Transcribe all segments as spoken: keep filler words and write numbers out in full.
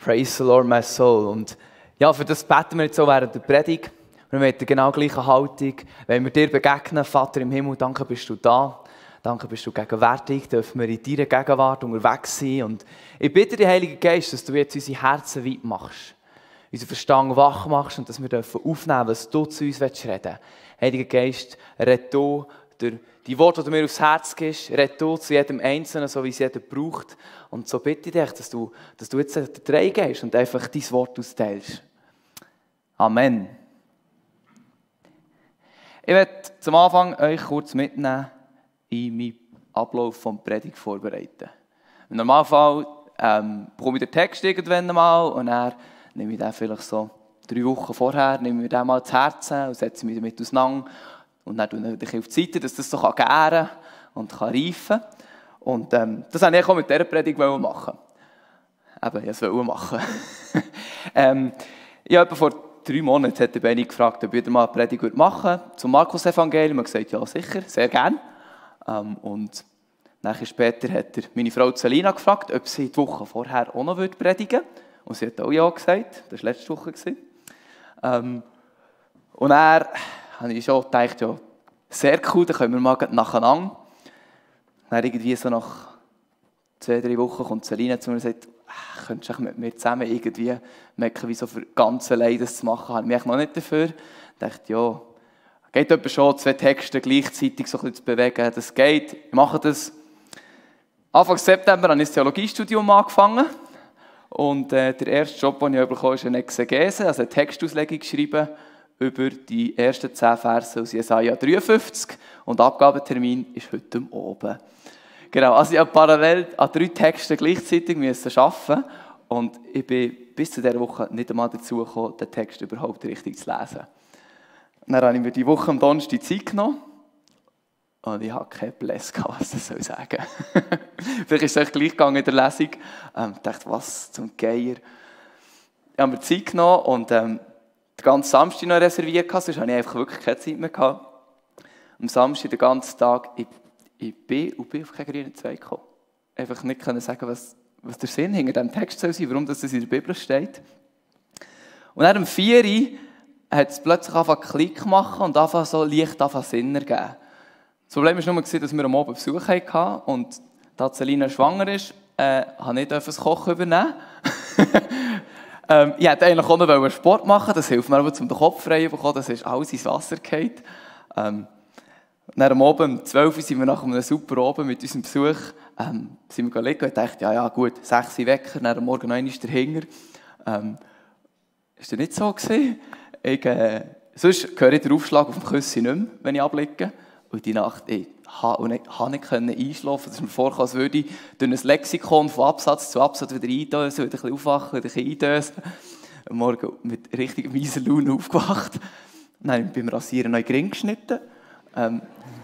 Praise the Lord, my soul. Und ja, für das beten wir jetzt so während der Predigt. Wir haben die genau gleiche Haltung. Wenn wir dir begegnen, Vater im Himmel, danke bist du da. Danke bist du gegenwärtig. Dürfen wir in deiner Gegenwart unterwegs sein. Und ich bitte dich, Heiliger Geist, dass du jetzt unsere Herzen weit machst. Unseren Verstand wach machst und dass wir aufnehmen dürfen, was du zu uns reden willst. Heiliger Geist, red du durch die Worte, die du mir aufs Herz gibst, red du zu jedem Einzelnen, so wie es jeder braucht. Und so bitte ich dich, dass du, dass du jetzt drei gehst und einfach dein Wort austeilst. Amen. Ich werde zum Anfang euch kurz mitnehmen in meinen Ablauf vom Predigt vorbereiten. Im Normalfall ähm, bekomme ich den Text irgendwann mal und dann nehme ich den vielleicht so drei Wochen vorher, nehme ich den mal zu Herzen und setze mich damit auseinander. Und dann tue ich auf die Seite, dass das so gären und kann reifen kann. Und ähm, das wollte ich auch mit dieser Predigt machen. Eben, ich wollte es machen. ähm, ich habe vor drei Monaten hat der Benni gefragt, ob ich wieder mal eine Predigt machen würde zum Markus-Evangelium. Ich habe gesagt, ja sicher, sehr gerne. Ähm, und nachher später hat er meine Frau Celina gefragt, ob sie die Woche vorher auch noch predigen würde. Und sie hat auch ja gesagt, das war letzte Woche. Ähm, und er habe ich schon gedacht, ja, sehr cool, dann können wir mal nacheinander. Dann irgendwie so nach zwei, drei Wochen kommt Celina zu mir und sagt, könntest du mit mir zusammen irgendwie merken, wie so für ganz allein das zu machen, habe ich mich noch nicht dafür. Ich dachte, ja, geht etwa schon, zwei Texte gleichzeitig so ein bisschen zu bewegen, das geht, ich mache das. Anfang September habe ich das Theologiestudium angefangen und äh, der erste Job, den ich bekommen habe, ist eine Exegese, also eine Textauslegung geschrieben über die ersten zehn Verse aus Jesaja dreiundfünfzig und Abgabetermin ist heute Abend. Genau, also ich habe parallel an drei Texten gleichzeitig müssen arbeiten und ich bin bis zu dieser Woche nicht einmal dazu gekommen, den Text überhaupt richtig zu lesen. Dann habe ich mir die Woche am Donnerstag Zeit genommen und ich habe keinen Bläss gehabt, was das soll sagen. Vielleicht ist es euch gleich gegangen in der Lesung. Ähm, ich dachte, was zum Geier. Ich habe mir Zeit genommen und ähm, den ganzen Samstag noch reserviert, sonst hatte ich einfach wirklich keine Zeit mehr gehabt. Am Samstag den ganzen Tag, ich, ich bin und bin auf keinen grünen Zweig gekommen. Einfach nicht können sagen, was, was der Sinn hinter diesem Text soll sein, warum das in der Bibel steht. Und dann um vier Uhr hat es plötzlich angefangen Klick machen und angefangen so leicht angefangen Sinn ergeben. Das Problem war nur, dass wir am Abend Besuch hatten und da Celina schwanger ist, äh, habe ich das Kochen übernehmen. ähm, ich wollte eigentlich auch noch Sport machen, das hilft mir aber, um den Kopf frei zu bekommen, das ist alles ins Wasser gefallen. Ähm, Dann am Abend, um zwölf Uhr, sind wir nach einem super Abend mit unserem Besuch ähm, sind wir liegen und dachten, ja, ja gut, sechs Uhr Wecker, dann am Morgen noch einmal dahinter. Ähm, ist das nicht so gewesen? Ich, äh, sonst höre ich den Aufschlag auf dem Küsschen nicht mehr, wenn ich abliege. Und die Nacht, ich konnte nicht, nicht einschlafen. Es ist mir vorgekommen, als würde ich durch ein Lexikon von Absatz zu Absatz wieder eindösen, wieder ein bisschen aufwachen, wieder ein bisschen eindösen. Am Morgen mit richtig mieser Laune aufgewacht. Dann habe ich beim Rasieren noch in den Ring geschnitten. Ähm.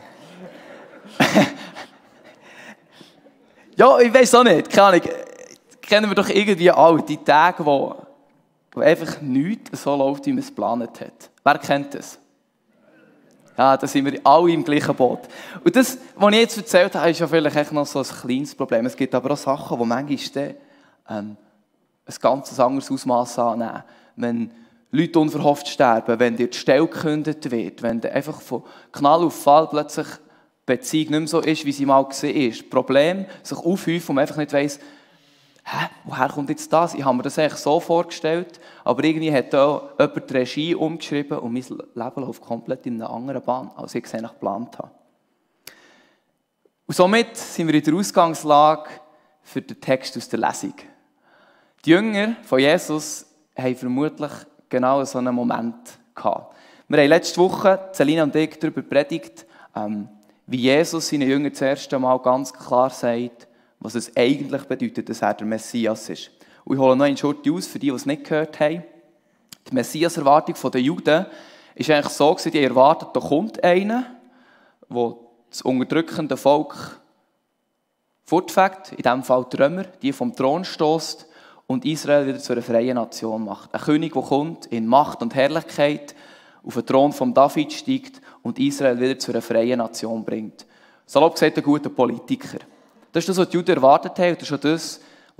ja, ich weiss auch nicht. Keine Ahnung. Kennen wir doch irgendwie alle die Tage, wo, wo einfach nichts so läuft, wie man es geplant hat. Wer kennt das? Ja, da sind wir alle im gleichen Boot. Und das, was ich jetzt erzählt habe, ist ja vielleicht echt noch so ein kleines Problem. Es gibt aber auch Sachen, die manchmal ähm, ein ganz anderes Ausmaß annehmen. Wenn Leute unverhofft sterben, wenn dir die Stelle gekündigt wird, wenn dir einfach von Knall auf Fall plötzlich die Beziehung nicht mehr so ist, wie sie mal war. Das Problem sich aufhäuft und man einfach nicht weiss, hä, woher kommt jetzt das? Ich habe mir das eigentlich so vorgestellt, aber irgendwie hat da jemand die Regie umgeschrieben und mein Leben läuft komplett in einer anderen Bahn, als ich es eigentlich geplant habe. Und somit sind wir in der Ausgangslage für den Text aus der Lesung. Die Jünger von Jesus haben vermutlich genau so einen Moment gehabt. Wir haben letzte Woche, Celina und ich, darüber predigt, ähm, wie Jesus seinen Jüngern das erste Mal ganz klar sagt, was es eigentlich bedeutet, dass er der Messias ist. Und ich hole noch einen Schurti aus, für die, die es nicht gehört haben. Die Messias-Erwartung der Juden war eigentlich so, die erwartet, da kommt einer, der das unterdrückende Volk fortfegt, in diesem Fall die Römer, die vom Thron stößt und Israel wieder zu einer freien Nation macht. Ein König, der kommt in Macht und Herrlichkeit, auf den Thron von David steigt und Israel wieder zu einer freien Nation bringt. Salopp gesagt, ein guter Politiker. Das ist das, was die Juden erwartet haben, und das ist auch das,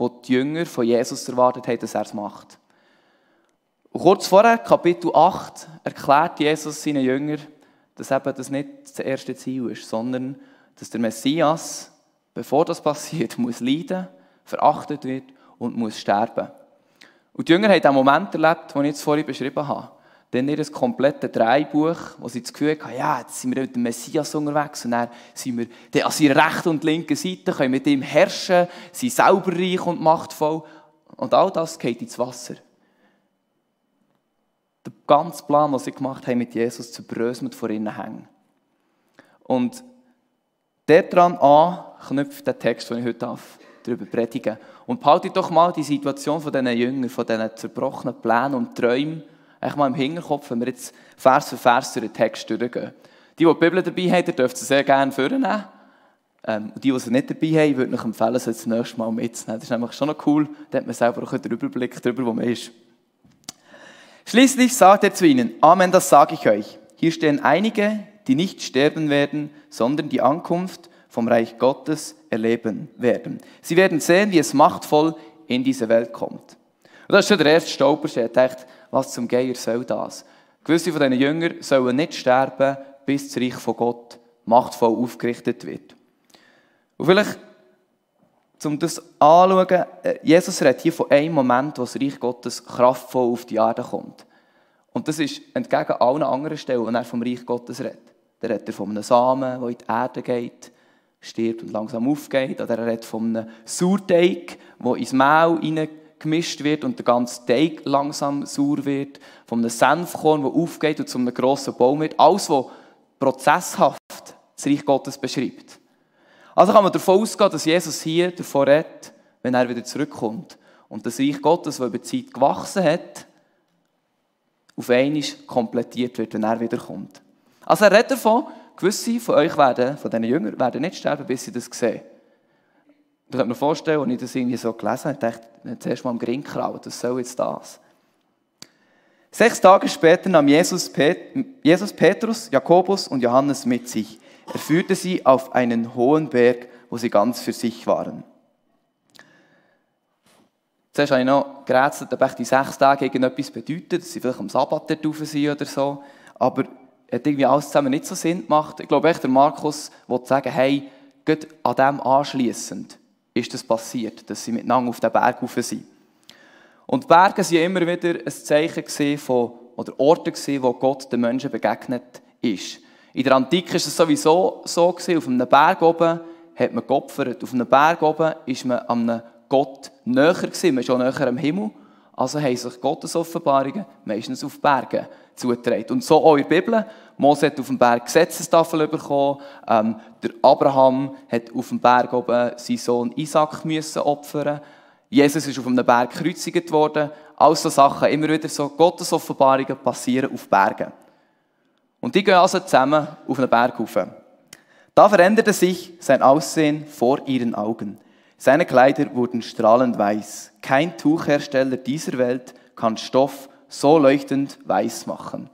wo die Jünger von Jesus erwartet haben, dass er es macht. Und kurz vorher, Kapitel acht, erklärt Jesus seinen Jüngern, dass eben das nicht das erste Ziel ist, sondern dass der Messias, bevor das passiert, muss leiden, verachtet wird und muss sterben. Und die Jünger haben den Moment erlebt, den ich jetzt vorhin beschrieben habe. Dann ihr komplettes Drehbuch, wo sie das Gefühl hatten, ja, jetzt sind wir mit dem Messias unterwegs und dann sind wir dann an seiner rechten und linken Seite, können mit ihm herrschen, sind selber reich und machtvoll. Und all das geht ins Wasser. Der ganze Plan, den sie gemacht haben mit Jesus, zerbröselt vor ihnen hängen. Und daran anknüpft der Text, den ich heute darf, darüber predigen. Und behaltet doch mal die Situation von diesen Jüngern, von diesen zerbrochenen Plänen und Träumen, echt mal im Hinterkopf, wenn wir jetzt Vers für Vers durch den Text durchgehen. Die, die die Bibel dabei haben, dürfen sie sehr gerne vornehmen. Ähm, und die, die sie nicht dabei haben, würde ich empfehlen, sie das nächste Mal mitzunehmen. Das ist nämlich schon noch cool, da hat man selber auch einen Überblick darüber, wo man ist. Schließlich sagt er zu ihnen, Amen, das sage ich euch. Hier stehen einige, die nicht sterben werden, sondern die Ankunft vom Reich Gottes erleben werden. Sie werden sehen, wie es machtvoll in diese Welt kommt. Und das ist schon der erste Stolperstein. Ich dachte, was zum Geier soll das? Gewisse von diesen Jüngern sollen nicht sterben, bis das Reich von Gott machtvoll aufgerichtet wird. Und vielleicht, um das anzuschauen, Jesus redet hier von einem Moment, wo das Reich Gottes kraftvoll auf die Erde kommt. Und das ist entgegen allen anderen Stellen, wenn er vom Reich Gottes redet. Da redet er von einem Samen, der in die Erde geht, stirbt und langsam aufgeht. Oder er redet von einem Sauerteig, der ins Mehl hineingemischt wird und der ganze Teig langsam sauer wird. Von einem Senfkorn, der aufgeht und zu einem grossen Baum wird. Alles, was prozesshaft das Reich Gottes beschreibt. Also kann man davon ausgehen, dass Jesus hier davon redet, wenn er wieder zurückkommt. Und das Reich Gottes, das über die Zeit gewachsen hat, auf einmal komplettiert wird, wenn er wiederkommt. Also er redet davon, gewisse von euch werden, von diesen Jüngern, werden nicht sterben, bis sie das sehen. Ich kann mir vorstellen, als ich das irgendwie so gelesen habe, dachte ich zuerst mal am Grin kraut, was soll jetzt das? Sechs Tage später nahm Jesus, Pet- Jesus Petrus, Jakobus und Johannes mit sich. Er führte sie auf einen hohen Berg, wo sie ganz für sich waren. Zuerst habe ich noch gerätselt, ob die sechs Tage irgendetwas bedeuten, dass sie vielleicht am Sabbat dort rauf sind oder so. Aber es hat irgendwie alles zusammen nicht so Sinn gemacht. Ich glaube echt, der Markus will sagen, hey, gerade an dem anschliessend ist das passiert, dass sie miteinander auf den Berg rauf sind. Und die Berge waren immer wieder ein Zeichen von, oder Orte, wo Gott den Menschen begegnet ist. In der Antike war es sowieso so, auf einem Berg oben hat man geopfert. Auf einem Berg oben ist man an einem Gott näher gewesen, man ist auch näher am Himmel. Also haben sich Gottes Offenbarungen meistens auf Bergen zugetragen. Und so auch in der Bibel. Mose hat auf dem Berg Gesetzestafel bekommen. Ähm, der Abraham hat auf dem Berg oben seinen Sohn Isaac müssen opfern. Jesus ist auf einem Berg gekreuzigt worden. All so Sachen, immer wieder so Gottes Offenbarungen passieren auf Bergen. Und die gehen also zusammen auf einen Berg rauf. Da veränderte sich sein Aussehen vor ihren Augen. Seine Kleider wurden strahlend weiß. Kein Tuchhersteller dieser Welt kann Stoff so leuchtend weiß machen.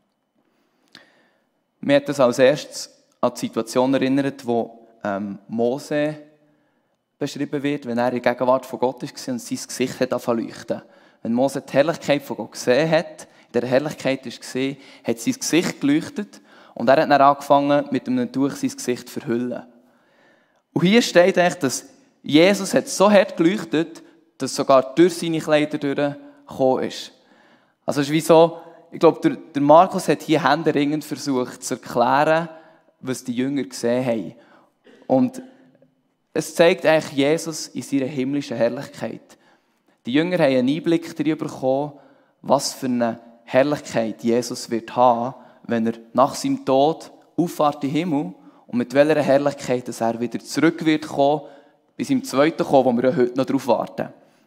Mir hat das als erstes an die Situation erinnert, wo ähm, Mose beschrieben wird, wenn er in der Gegenwart von Gott war und sein Gesicht hat angefangen zu leuchten. Wenn Mose die Herrlichkeit von Gott gesehen hat, in der Herrlichkeit war gesehen, hat sein Gesicht geleuchtet und er hat dann angefangen, mit einem Tuch sein Gesicht zu verhüllen. Und hier steht eigentlich, dass Jesus hat so hart geleuchtet, dass sogar durch seine Kleider durchgekommen ist. Also es ist wie so, ich glaube, der Markus hat hier händeringend versucht zu erklären, was die Jünger gesehen haben. Und es zeigt eigentlich Jesus in seiner himmlischen Herrlichkeit. Die Jünger haben einen Einblick darüber bekommen, was für eine Herrlichkeit Jesus wird haben, wenn er nach seinem Tod auffahrt in den Himmel und mit welcher Herrlichkeit dass er wieder zurück wird kommen, bis im zweiten kommen, wo wir ja heute noch darauf warten.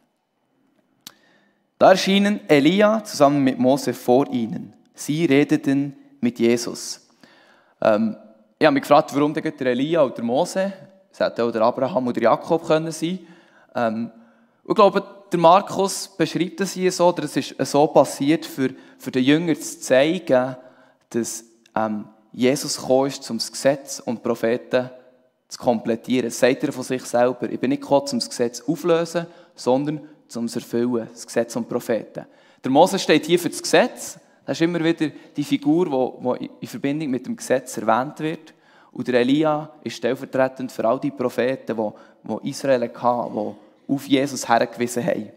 Da erschienen Elia zusammen mit Mose vor ihnen. Sie redeten mit Jesus. Ähm, ich habe mich gefragt, warum der Elia oder Mose, es hätte auch der Abraham oder Jakob können sein. Ähm, ich glaube, der Markus beschreibt das hier so, oder es ist so passiert, für, für den Jünger zu zeigen, dass ähm, Jesus gekommen ist, um das Gesetz und die Propheten zu komplettieren. Das sagt er von sich selber. Ich bin nicht gekommen, um das Gesetz aufzulösen, sondern zum zu erfüllen, das Gesetz und die Propheten. Der Mose steht hier für das Gesetz. Das ist immer wieder die Figur, die in Verbindung mit dem Gesetz erwähnt wird. Und der Elia ist stellvertretend für all die Propheten, die, die Israel hatte, die auf Jesus hergewiesen haben.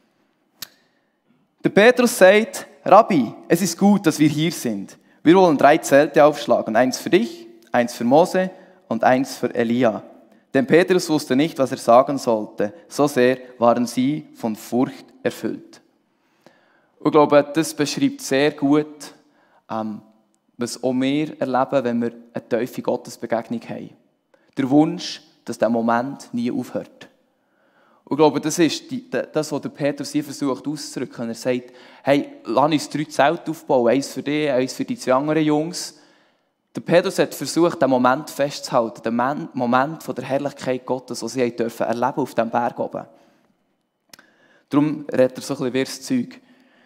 Der Petrus sagt, Rabbi, es ist gut, dass wir hier sind. Wir wollen drei Zelte aufschlagen. Eins für dich, eins für Mose und eins für Elia. Denn Petrus wusste nicht, was er sagen sollte. So sehr waren sie von Furcht erfüllt. Und ich glaube, das beschreibt sehr gut, ähm, was auch wir erleben, wenn wir eine tiefe Gottesbegegnung haben. Der Wunsch, dass dieser Moment nie aufhört. Und ich glaube, das ist die, das, was der Petrus hier versucht auszudrücken. Er sagt, hey, lass uns drei Zelte aufbauen, eins für dich, eins für die zwei anderen Jungs. Der Petrus hat versucht, den Moment festzuhalten, den Moment von der Herrlichkeit Gottes, den sie dürfen erleben auf diesem Berg oben. Darum redet er so ein bisschen wie das Zeug.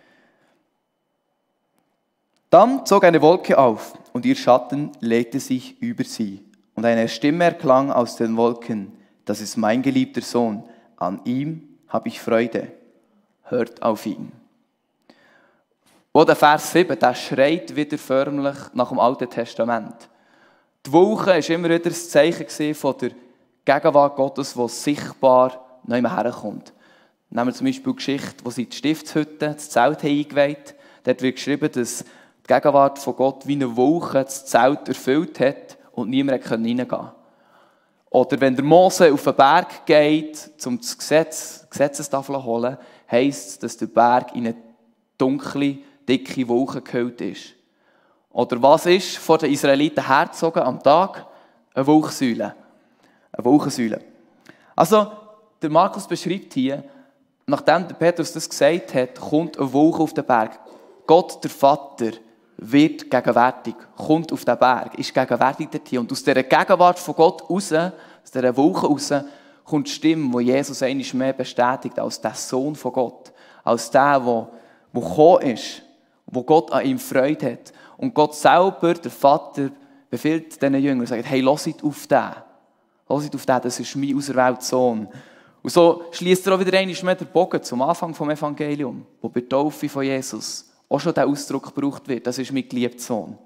Dann zog eine Wolke auf, und ihr Schatten legte sich über sie. Und eine Stimme erklang aus den Wolken, das ist mein geliebter Sohn, an ihm habe ich Freude. Hört auf ihn. Wo der Vers sieben, der schreit wieder förmlich nach dem Alten Testament. Die Wolke war immer wieder das Zeichen von der Gegenwart Gottes, die sichtbar nicht mehr herkommt. Nehmen wir zum Beispiel die Geschichte, wo sie die Stiftshütte, das Zelt haben eingeweiht. Dort wird geschrieben, dass die Gegenwart von Gott wie eine Wolke das Zelt erfüllt hat und niemand konnte reingehen. Oder wenn der Mose auf den Berg geht, um das Gesetz, die Gesetzestafel zu holen, heisst es, dass der Berg in eine dunkle, dicke Wolke gehüllt ist. Oder was ist vor den Israeliten hergezogen am Tag? Eine Wolkensäule. Eine Wolkensäule. Also, der Markus beschreibt hier, nachdem der Petrus das gesagt hat, kommt eine Wolke auf den Berg. Gott, der Vater, wird gegenwärtig, kommt auf den Berg, ist gegenwärtig dort hier. Und aus dieser Gegenwart von Gott raus, aus dieser Wolke raus, kommt die Stimme, die Jesus einmal mehr bestätigt als der Sohn von Gott. Als der, der, der gekommen ist, wo Gott an ihm Freude hat. Und Gott selber, der Vater, befiehlt diesen Jüngern und sagt, hey, hört auf den. Hört auf den, das ist mein auserwählter Sohn. Und so schließt er auch wieder einmal mehr den Bogen zum Anfang des Evangeliums, wo bei der Taufe von Jesus auch schon der Ausdruck gebraucht wird, das ist mein geliebter Sohn.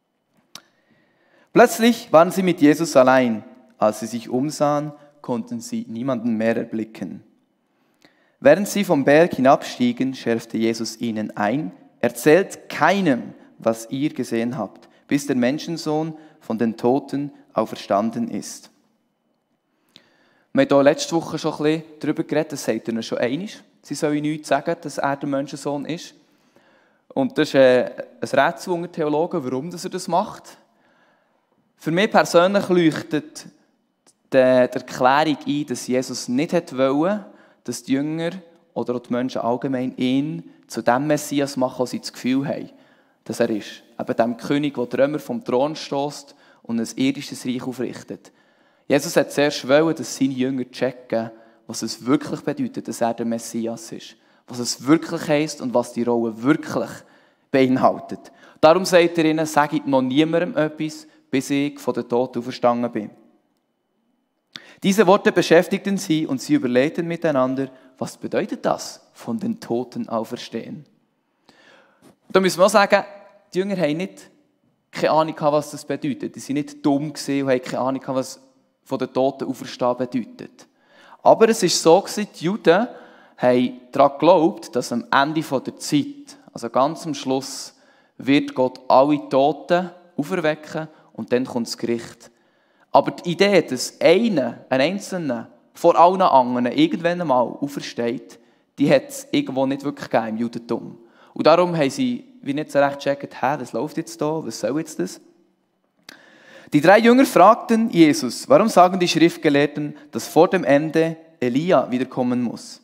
Plötzlich waren sie mit Jesus allein. Als sie sich umsahen, konnten sie niemanden mehr erblicken. Während sie vom Berg hinabstiegen, schärfte Jesus ihnen ein, erzählt keinem, was ihr gesehen habt, bis der Menschensohn von den Toten auferstanden ist. Wir haben hier letzte Woche schon ein bisschen darüber geredet, das sagt er schon einmal. Sie sollen nichts sagen, dass er der Menschensohn ist. Und das ist äh, ein Rätsel unter Theologen, warum er das macht. Für mich persönlich leuchtet die Erklärung ein, dass Jesus nicht wollte, dass die Jünger oder auch die Menschen allgemein ihn zu dem Messias machen, was sie das Gefühl haben, dass er ist. Eben dem König, der die Römer vom Thron stößt und ein irdisches Reich aufrichtet. Jesus hat zuerst wollen, dass seine Jünger checken, was es wirklich bedeutet, dass er der Messias ist. Was es wirklich heisst und was die Rolle wirklich beinhaltet. Darum sagt er ihnen, sagt noch niemandem etwas, bis ich von den Toten auferstanden bin. Diese Worte beschäftigten sie und sie überlegten miteinander, was bedeutet das, von den Toten auferstehen? Da müssen wir auch sagen, die Jünger haben nicht keine Ahnung, was das bedeutet. Sie waren nicht dumm und haben keine Ahnung, was von den Toten auferstehen bedeutet. Aber es war so, die Juden haben daran geglaubt, dass am Ende der Zeit, also ganz am Schluss, wird Gott alle Toten auferwecken und dann kommt das Gericht. Aber die Idee, dass einer, ein Einzelner, vor allen anderen irgendwann einmal aufersteht, die hat es irgendwo nicht wirklich gegeben im Judentum. Und darum haben sie wie nicht so recht gecheckt, hä, was läuft jetzt da, was soll jetzt das? Die drei Jünger fragten Jesus, warum sagen die Schriftgelehrten, dass vor dem Ende Elia wiederkommen muss?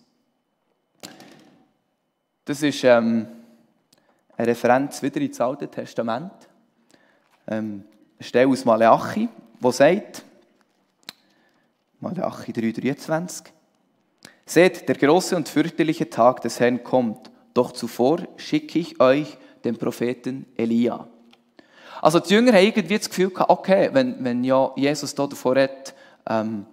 Das ist ähm, eine Referenz wieder ins Alte Testament. Ähm, eine Stelle aus Maleachi, die sagt, Maleachi drei dreiundzwanzig, seht, der große und fürchterliche Tag des Herrn kommt, doch zuvor schicke ich euch den Propheten Elia. Also die Jünger haben irgendwie das Gefühl gehabt, okay, wenn, wenn ja Jesus da davor redet, ähm,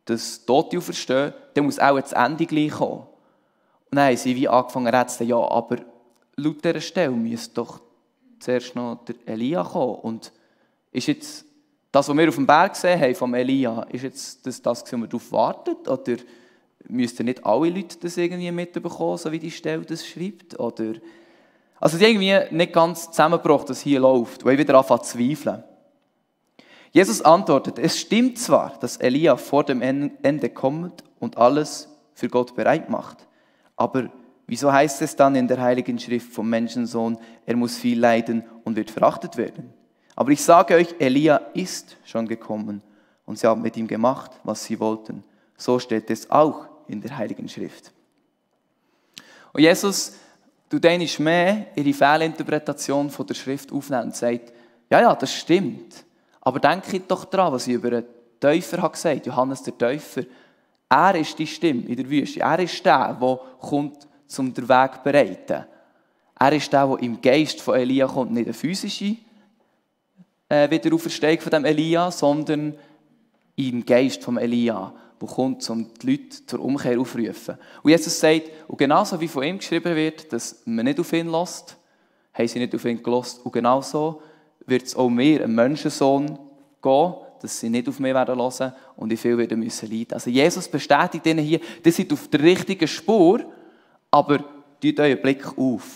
dass Tote auferstehen, dann muss auch das Ende gleich kommen. Und dann haben sie wie angefangen zu rätseln, ja, aber laut dieser Stelle müsste doch zuerst noch der Elia kommen. Und ist jetzt das, was wir auf dem Berg gesehen haben vom Elia, ist jetzt das, das was man darauf wartet? Oder müssten nicht alle Leute das irgendwie mitbekommen, so wie die Stelle das schreibt? Oder also es ist irgendwie nicht ganz zusammengebracht, dass hier läuft, weil ich wieder anfange zu zweifeln. Jesus antwortet, es stimmt zwar, dass Elia vor dem Ende kommt und alles für Gott bereit macht, aber wieso heißt es dann in der Heiligen Schrift vom Menschensohn, er muss viel leiden und wird verachtet werden? Aber ich sage euch, Elia ist schon gekommen und sie haben mit ihm gemacht, was sie wollten. So steht es auch in der Heiligen Schrift. Und Jesus tut einmal mehr ihre Fehlinterpretation von der Schrift aufnehmen und sagt, ja, ja, das stimmt. Aber denkt doch daran, was ich über den Täufer habe gesagt, Johannes der Täufer. Er ist die Stimme in der Wüste. Er ist der, der kommt, um den Weg zu bereiten. Er ist der, der im Geist von Elia kommt, nicht eine physische äh, Wiederauferstehung von dem Elia, sondern im Geist von Elia, der kommt, um die Leute zur Umkehr aufzurufen. Und Jesus sagt, und genauso wie von ihm geschrieben wird, dass man nicht auf ihn lässt, haben sie nicht auf ihn gehört. Und genauso wird es auch mir, einem Menschensohn, gehen, dass sie nicht auf mich hören werden und in viel werden müssen leiden. Also Jesus bestätigt ihnen hier, die sind auf der richtigen Spur, aber tut euren Blick auf.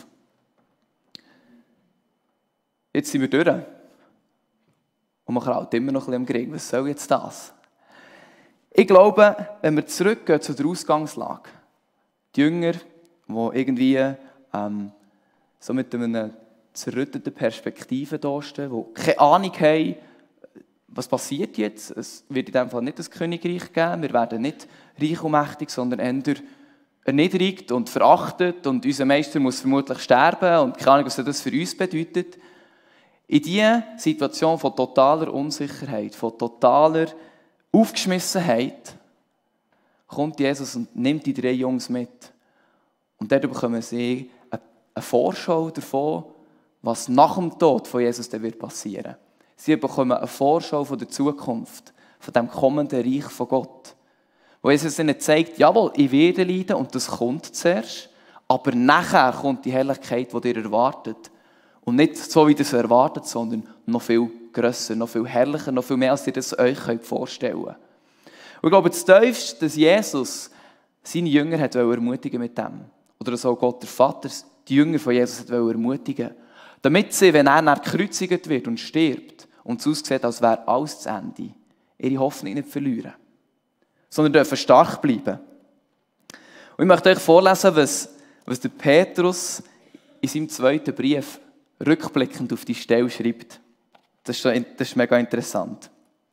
Jetzt sind wir durch. Und man kraut immer noch ein bisschen am Krieg. Was soll jetzt das? Ich glaube, wenn wir zurückgehen zu der Ausgangslage, die Jünger, die irgendwie ähm, so mit einer zerrütteten Perspektive dastehen, die keine Ahnung haben, was passiert jetzt. Es wird in diesem Fall nicht das Königreich geben, wir werden nicht reich und mächtig, sondern eher erniedrigt und verachtet und unser Meister muss vermutlich sterben und keine Ahnung, was das für uns bedeutet. In diese Situation von totaler Unsicherheit, von totaler Aufgeschmissenheit kommt Jesus und nimmt die drei Jungs mit. Und dort bekommen sie eine Vorschau davon, was nach dem Tod von Jesus dann wird passieren. Sie bekommen eine Vorschau von der Zukunft, von dem kommenden Reich von Gott. Wo Jesus ihnen zeigt, jawohl, ich werde leiden und das kommt zuerst, aber nachher kommt die Herrlichkeit, die ihr erwartet. Und nicht so, wie ihr es erwartet, sondern noch viel grösser, noch viel herrlicher, noch viel mehr, als ihr das euch vorstellen könnt. Und ich glaube, das Tiefste, dass Jesus seine Jünger hat ermutigen mit dem. Oder dass auch Gott, der Vater, die Jünger von Jesus hat ermutigen. Damit sie, wenn er dann gekreuzigt wird und stirbt und es aussieht, als wäre alles zu Ende, ihre Hoffnung nicht verlieren, sondern dürfen stark bleiben. Und ich möchte euch vorlesen, was, was der Petrus in seinem zweiten Brief rückblickend auf die Stelle schreibt. Das ist, so, das ist mega interessant.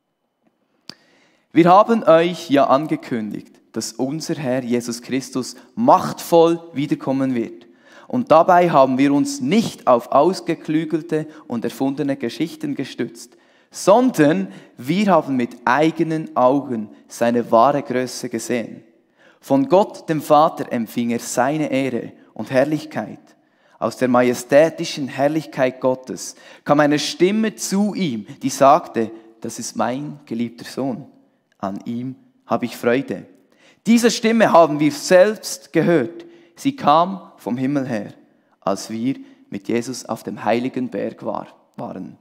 Wir haben euch ja angekündigt, dass unser Herr Jesus Christus machtvoll wiederkommen wird. Und dabei haben wir uns nicht auf ausgeklügelte und erfundene Geschichten gestützt, sondern wir haben mit eigenen Augen seine wahre Größe gesehen. Von Gott, dem Vater, empfing er seine Ehre und Herrlichkeit. Aus der majestätischen Herrlichkeit Gottes kam eine Stimme zu ihm, die sagte, das ist mein geliebter Sohn. An ihm habe ich Freude. Diese Stimme haben wir selbst gehört. Sie kam vom Himmel her, als wir mit Jesus auf dem heiligen Berg war, waren.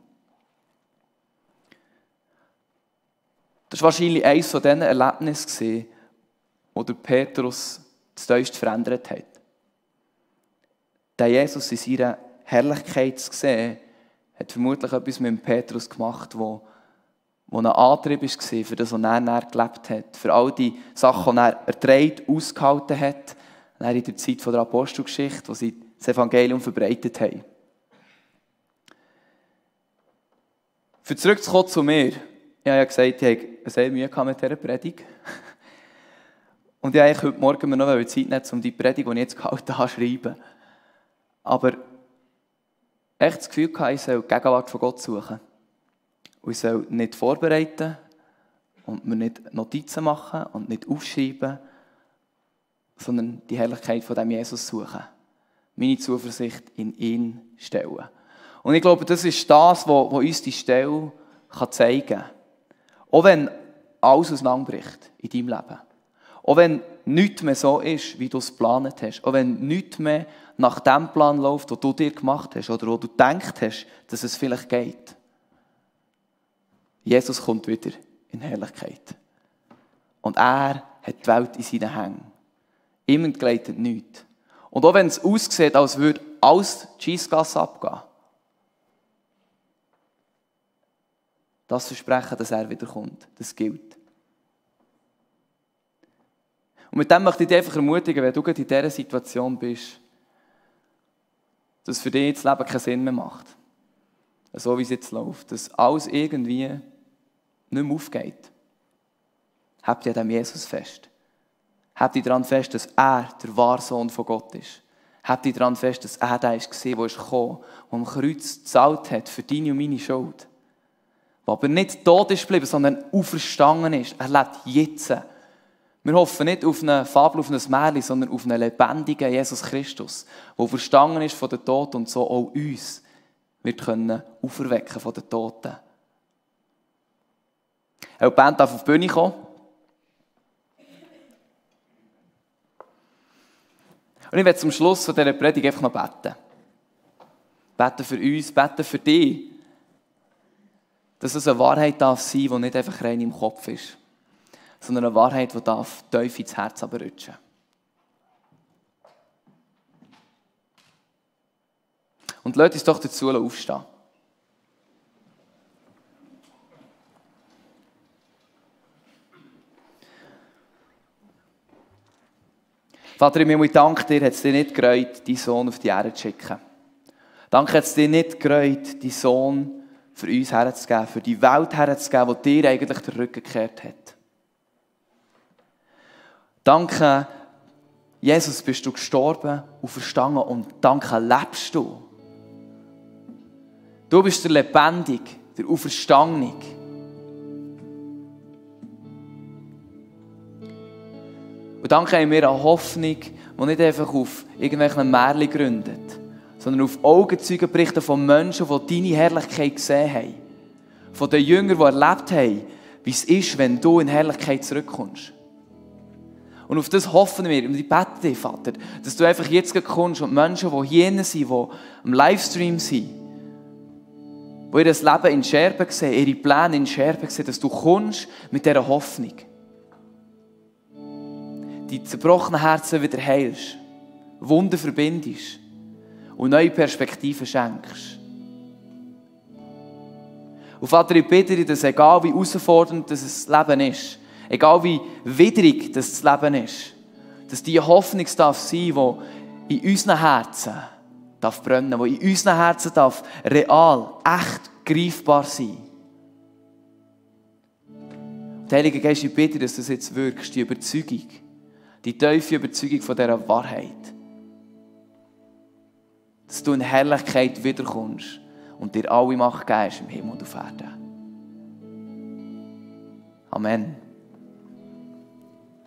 Das war wahrscheinlich eines von diesen Erlebnissen, wo der Petrus das Tiefste verändert hat. Der Jesus in seiner Herrlichkeit zu sehen, hat vermutlich etwas mit dem Petrus gemacht, wo, wo ein Antrieb war, für das, was er näher gelebt hat. Für all die Sachen, die er erträgt, ausgehalten hat, in der Zeit der Apostelgeschichte, wo sie das Evangelium verbreitet haben. Für zurückzukommen zu mir. Ich habe ja gesagt, ich habe sehr Mühe mit dieser Predigt. Und ich wollte heute Morgen mir noch Zeit nehmen, um die Predigt, die ich jetzt gehalten habe, zu schreiben. Aber echt das Gefühl gehabt, ich soll die Gegenwart von Gott suchen. Und ich soll nicht vorbereiten und mir nicht Notizen machen und nicht aufschreiben, sondern die Herrlichkeit von dem Jesus suchen. Meine Zuversicht in ihn stellen. Und ich glaube, das ist das, was uns die Stelle zeigen kann. Auch wenn alles auseinanderbricht in deinem Leben. Auch wenn nichts mehr so ist, wie du es geplant hast. Auch wenn nichts mehr nach dem Plan läuft, den du dir gemacht hast oder wo du gedacht hast, dass es vielleicht geht. Jesus kommt wieder in Herrlichkeit. Und er hat die Welt in seinen Händen. Ihm entgleitet nichts. Und auch wenn es aussieht, als würde alles die Scheissgasse abgehen, das Versprechen, dass er wiederkommt, das gilt. Und mit dem möchte ich dich einfach ermutigen, wenn du gerade in dieser Situation bist, dass für dich das Leben keinen Sinn mehr macht. So wie es jetzt läuft. Dass alles irgendwie nicht mehr aufgeht. Habt ihr an Jesus fest. Habt ihr daran fest, dass er der wahre Sohn von Gott ist. Habt ihr daran fest, dass er der ist, der ist gekommen, der am Kreuz gezahlt hat für deine und meine Schuld. Der aber nicht tot ist geblieben, sondern auferstanden ist. Er lebt jetzt. Wir hoffen nicht auf eine Fabel, auf ein Märchen, sondern auf einen lebendigen Jesus Christus, der verstanden ist von den Toten und so auch uns wird können auferwecken von den Toten. Die Band darf auf die Bühne kommen. Und ich werde zum Schluss von dieser Predigt einfach noch beten. Beten für uns, beten für dich, dass es eine Wahrheit darf sein, die nicht einfach rein im Kopf ist, sondern eine Wahrheit, die darf tief ins Herz rutschen. Und lasst uns doch dazu aufstehen. Vater, ich danke dir, hat es dir nicht gereut, deinen Sohn auf die Erde zu schicken. Danke, hat es dir nicht gereut, deinen Sohn für uns herzugeben, für die Welt herzugeben, die dir eigentlich den Rücken gekehrt hat. Danke, Jesus, bist du gestorben und verstanden und danke, lebst du. Du bist der Lebendige, der Auferstandene. Und danke haben wir eine Hoffnung, die nicht einfach auf irgendwelchen Märchen gründet, sondern auf Augenzeugenberichte von Menschen, die deine Herrlichkeit gesehen haben. Von den Jüngern, die erlebt haben, wie es ist, wenn du in Herrlichkeit zurückkommst. Und auf das hoffen wir. Und ich bete dich, Vater, dass du einfach jetzt kommst und Menschen, die hier sind, die am Livestream sind, die ihr Leben in Scherben sehen, ihre Pläne in Scherben sehen, dass du kommst mit dieser Hoffnung. Die zerbrochenen Herzen wieder heilst, Wunden verbindest und neue Perspektiven schenkst. Und Vater, ich bitte dich, dass egal wie herausfordernd das Leben ist, egal wie widrig das Leben ist, dass diese Hoffnung darf sein, die in unseren Herzen darf brennen, die in unseren Herzen darf real, echt greifbar sein. Der Heilige Geist, ich bitte, dass du das jetzt wirkst, die Überzeugung, die tiefe Überzeugung von dieser Wahrheit. Dass du in Herrlichkeit wiederkommst und dir alle Macht gibst im Himmel und auf Erden. Amen.